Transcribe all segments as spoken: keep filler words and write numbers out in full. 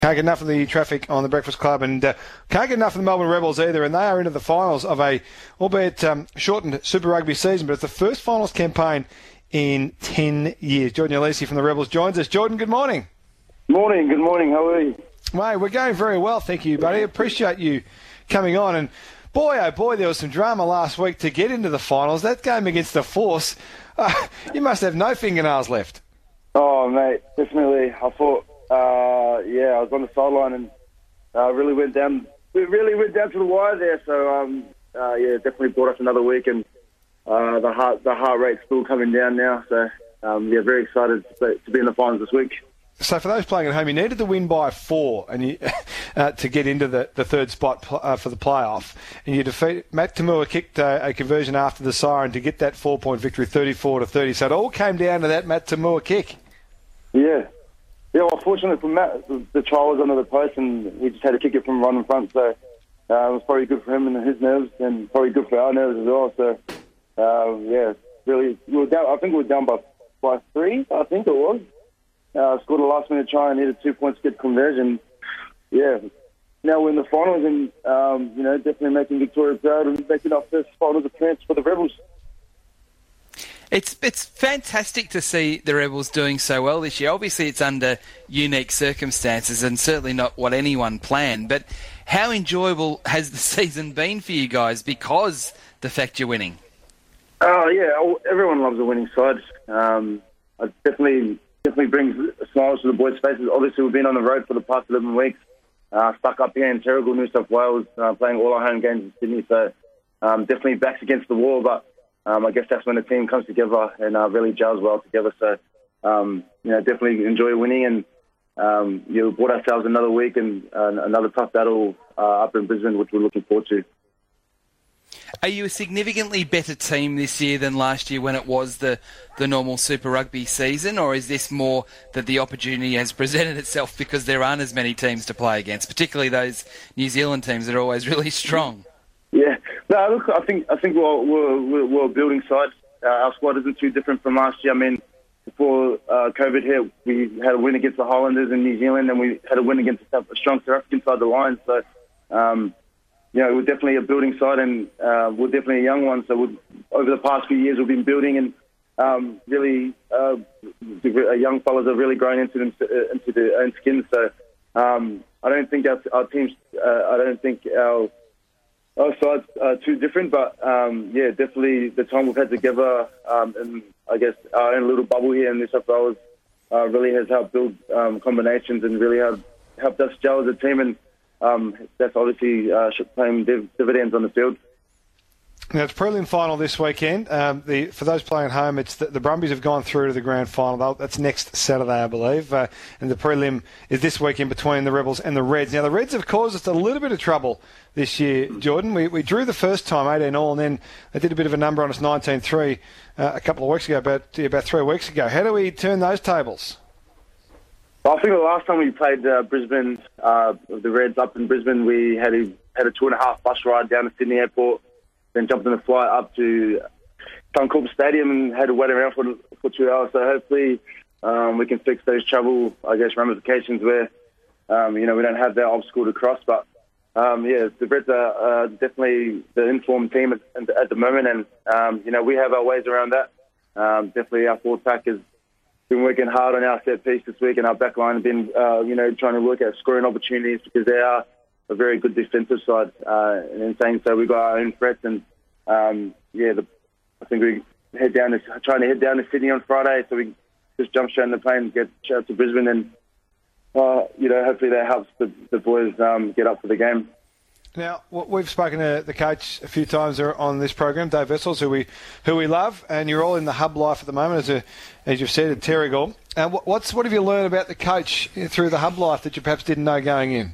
Can't get enough of the traffic on the Breakfast Club, and uh, can't get enough of the Melbourne Rebels either, and they are into the finals of a, albeit um, shortened Super Rugby season, but it's the first finals campaign in ten years. Jordan Uelese from the Rebels joins us. Jordan, good morning. Morning, good morning. How are you? Mate, we're going very well, thank you, buddy. Appreciate you coming on, and boy, oh boy, there was some drama last week to get into the finals. That game against the Force, uh, you must have no fingernails left. Oh, mate, definitely. I thought... Uh, yeah, I was on the sideline and uh, really went down. We really went down to the wire there. So um, uh, yeah, definitely brought us another week, and uh, the heart the heart rate's still coming down now. So um, yeah, very excited to be, to be in the finals this week. So for those playing at home, you needed to win by four, and you uh, to get into the, the third spot uh, for the playoff. And you defeat Matt To'omua kicked uh, a conversion after the siren to get that four point victory, thirty-four to thirty. So it all came down to that Matt To'omua kick. Yeah. Yeah, well, fortunately for Matt, the try was under the post, and we just had to kick it from right in front. So uh, it was probably good for him and his nerves, and probably good for our nerves as well. So uh, yeah, really, we were down. I think we were down by by three. I think it was. Uh, scored a last minute try and needed two points to get conversion. Yeah, now we're in the finals, and um, you know, definitely making Victoria proud and making our first finals appearance for the Rebels. It's it's fantastic to see the Rebels doing so well this year. Obviously, it's under unique circumstances and certainly not what anyone planned. But how enjoyable has the season been for you guys because the fact you're winning? Oh, yeah. Everyone loves a winning side. Um, it definitely, definitely brings smiles to the boys' faces. Obviously, we've been on the road for the past eleven weeks, uh, stuck up here in Terrigal, New South Wales, uh, playing all our home games in Sydney. So um, definitely backs against the wall, but Um, I guess that's when the team comes together and uh, really gels well together. So, um, you know, definitely enjoy winning, and um, you know, brought ourselves another week and uh, another tough battle uh, up in Brisbane, which we're looking forward to. Are you a significantly better team this year than last year when it was the, the normal Super Rugby season, or is this more that the opportunity has presented itself because there aren't as many teams to play against, particularly those New Zealand teams that are always really strong? Yeah, no, look, I think I think we're we're, we're a building side. Uh, our squad isn't too different from last year. I mean, before uh, COVID hit, we had a win against the Highlanders in New Zealand, and we had a win against a strong South African side, the Lions. So, um, you know, we're definitely a building side, and uh, we're definitely a young one. So, we've, over the past few years, we've been building, and um, really, uh, the young fellas are really growing into them, into their own skin. So, um, I don't think our, our teams. Uh, I don't think our Our sides are too different, but um, yeah, definitely the time we've had together, um, and I guess our own little bubble here in New South Wales uh, really has helped build um, combinations and really have helped us gel as a team, and um, that's obviously uh, paying div- dividends on the field. Now, it's prelim final this weekend. Um, the, for those playing at home, it's the, the Brumbies have gone through to the grand final. They'll, that's next Saturday, I believe. Uh, and the prelim is this weekend between the Rebels and the Reds. Now, the Reds have caused us a little bit of trouble this year, Jordan. We, we drew the first time, eighteen all, and then they did a bit of a number on us, nineteen three, uh, a couple of weeks ago, about, yeah, about three weeks ago. How do we turn those tables? Well, I think the last time we played uh, Brisbane, uh, the Reds up in Brisbane, we had a, had a two and a half bus ride down to Sydney Airport, then jumped on a flight up to Suncorp Stadium and had to wait around for for two hours. So hopefully um, we can fix those travel, I guess, ramifications where, um, you know, we don't have that obstacle to cross. But, um, yeah, the Reds are uh, definitely the informed team at, at the moment. And, um, you know, we have our ways around that. Um, definitely our forward pack has been working hard on our set piece this week, and our back line have been, uh, you know, trying to work at scoring opportunities because they are a very good defensive side. Uh, and in saying so, we've got our own threats, and um, yeah, the, I think we head down to trying to head down to Sydney on Friday, so we just jump straight in the plane and get out to Brisbane, and uh, you know, hopefully that helps the, the boys um, get up for the game. Now, we've spoken to the coach a few times on this program, Dave Wessels, who we who we love, and you're all in the hub life at the moment, as a, as you've said, at Terrigal. And what's what have you learned about the coach through the hub life that you perhaps didn't know going in?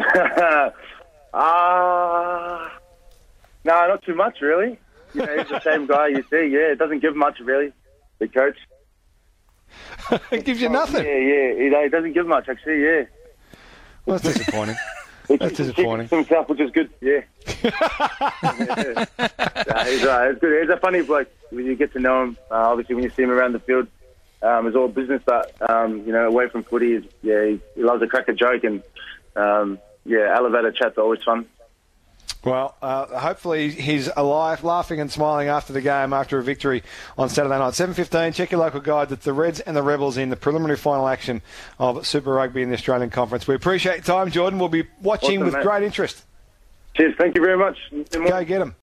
uh, no, not too much, really. You know, he's the same guy you see. Yeah, it doesn't give much, really, the coach. It gives you nothing? Yeah, yeah. He, he doesn't give much, actually, yeah. Well, that's disappointing. That's disappointing. He himself, which is good, yeah. yeah. Nah, he's, uh, he's good. He's a funny bloke when you get to know him. Uh, obviously, when you see him around the field, Um, it's all business, but um, you know, away from footy, is, yeah, he, he loves to crack a joke, and um, yeah, elevator chats are always fun. Well, uh, hopefully he's alive, laughing and smiling after the game, after a victory on Saturday night. seven fifteen, check your local guide that the Reds and the Rebels in the preliminary final action of Super Rugby in the Australian Conference. We appreciate your time, Jordan. We'll be watching Awesome, with mate. great interest. Cheers, thank you very much. Go get 'em.